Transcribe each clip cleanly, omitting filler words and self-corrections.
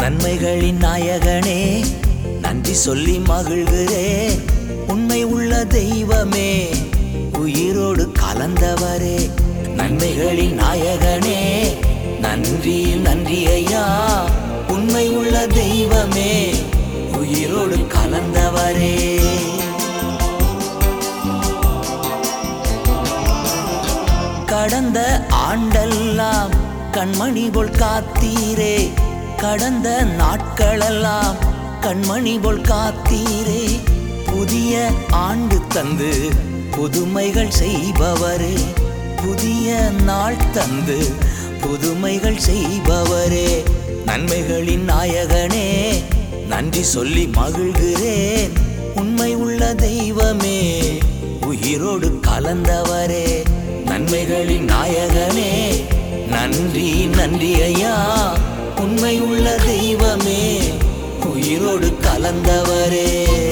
நன்மைகளின் நாயகனே நன்றி சொல்லி மகிழ்கிறேன். உண்மை உள்ள தெய்வமே உயிரோடு கலந்தவரே. நன்மைகளின் நாயகனே நன்றி நன்றி ஐயா. உண்மை உள்ள தெய்வமே உயிரோடு கலந்தவரே. கடந்த ஆண்டெல்லாம் கண்மணி போல் காத்தீரே. கடந்த நாட்களெல்லாம் கண்மணி போல் காத்தீரே. புதிய ஆண்டு தந்து புதுமைகள் செய்பவரே. புதிய நாள் தந்து புதுமைகள் செய்பவரே. நன்மைகளின் நாயகனே நன்றி சொல்லி மகிழ்கிறேன். உண்மை உள்ள தெய்வமே உயிரோடு கலந்தவரே. நன்மைகளின் நாயகனே நன்றி நன்றி ஐயா. உண்மை உள்ள தெய்வமே உயிரோடு கலந்தவரே.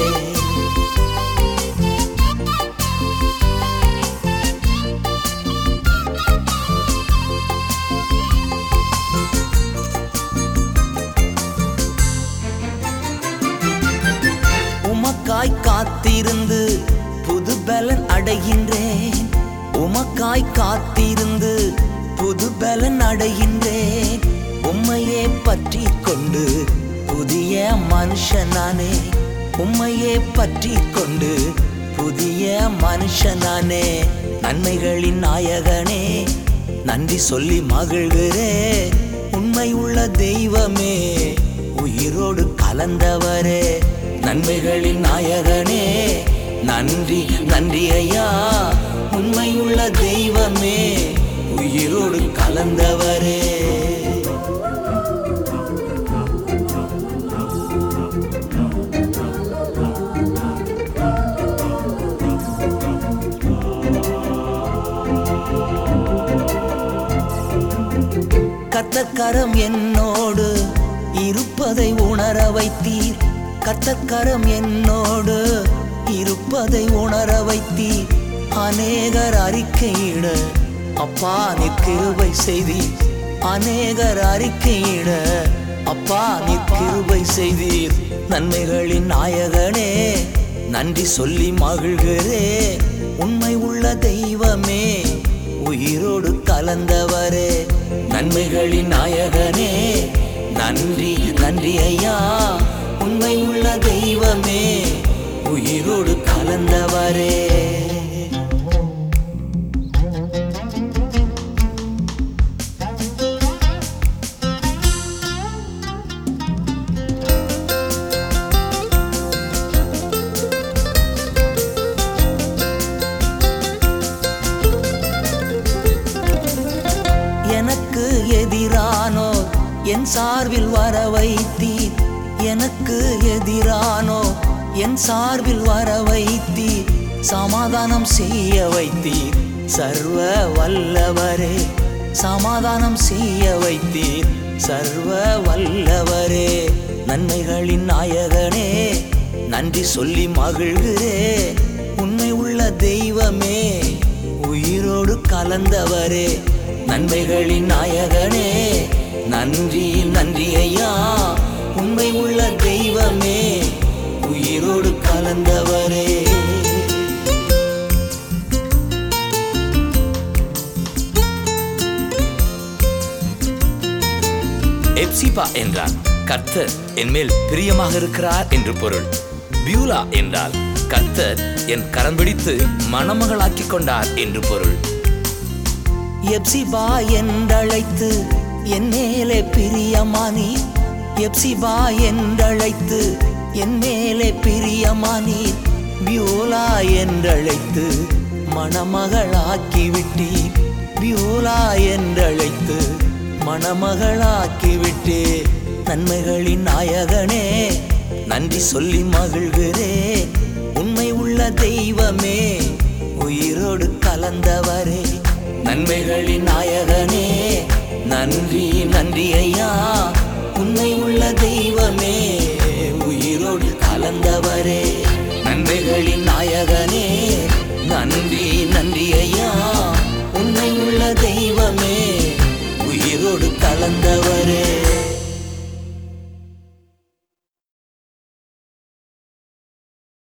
உமக்காய் காத்திருந்து புது பலன் அடைகின்றேன். உமக்காய் காத்திருந்து புது பலன் அடைகின்றேன். உம்மையே பற்றி கொண்டு புதிய மனுஷனானே. உம்மையே பற்றி கொண்டு புதிய மனுஷனானே. நன்மைகளின் நாயகனே நன்றி சொல்லி மகிழ்கிறேன். உண்மை உள்ள தெய்வமே உயிரோடு கலந்தவரே. நன்மைகளின் நாயகனே நன்றி நன்றி ஐயா. உண்மை உள்ள தெய்வமே உயிரோடு கலந்தவரே. கர்த்தர்கரம் என்னோடு இருப்பதை உணர வைத்தீர். கர்த்தர்கரம் என்னோடு இருப்பதை உணர வைத்தீர். அநேகர் அறிக்கையிட அப்பா நீர் கிருபை செய்தீர். அநேகர் அறிக்கையிட அப்பா நீர் கிருபை செய்தீர். நன்மைகளின் நாயகனே நன்றி சொல்லி மகிழ்கிறேன். உண்மை உள்ள தெய்வமே உயிரோடு கலந்தவரே. நன்மைகளின் நாயகனே நன்றி நன்றி ஐயா. உண்மை உள்ள தெய்வமே உயிரோடு கலந்தவரே. எனக்கு எதிரானோ என் சார்பில் வர வைத்தீர். எனக்கு எதிரானோ என் சார்பில் வர வைத்தீர். சமாதானம் செய்ய வைத்தீர் சர்வ வல்லவரே. சமாதானம் செய்ய வைத்தீர் சர்வ வல்லவரே. நன்மைகளின் நாயகனே நன்றி சொல்லி மகிழ்கிறேன். உண்மை உள்ள தெய்வமே உயிரோடு கலந்தவரே. நன்மைகளின் நாயகனே நன்றி நன்றி ஐயா. உண்மை உள்ள தெய்வமே உயிரோடு கலந்தவரே. எப்சிபா என்றால் கர்த்தர் என்மேல் பிரியமாக இருக்கிறார் என்று பொருள். பியூலா என்றால் கர்த்தர் என் கரம் பிடித்து மணமகளாக்கி கொண்டார் என்று பொருள். எப்சிபா என்றழைத்து என் மேலே பிரியமானீர். எப்சிபா என்றழைத்து என் மேலே பிரியமானீர். பியூலா என்றழைத்து மணமகளாக்கி விட்டீர். பியூலா என்றழைத்து மணமகளாக்கி விட்டீர். நன்மைகளின் நாயகனே நன்றி சொல்லி மகிழ்கிறேன். உண்மை உள்ள தெய்வமே உயிரோடு கலந்தவரே. நன்மைகளின் நாயகனே நன்றி நன்றி ஐயா. உண்மை உள்ள தெய்வமே உயிரோடு கலந்தவரே. நன்மைகளின் நாயகனே நன்றி நன்றி ஐயா. உண்மை உள்ள தெய்வமே உயிரோடு கலந்தவரே.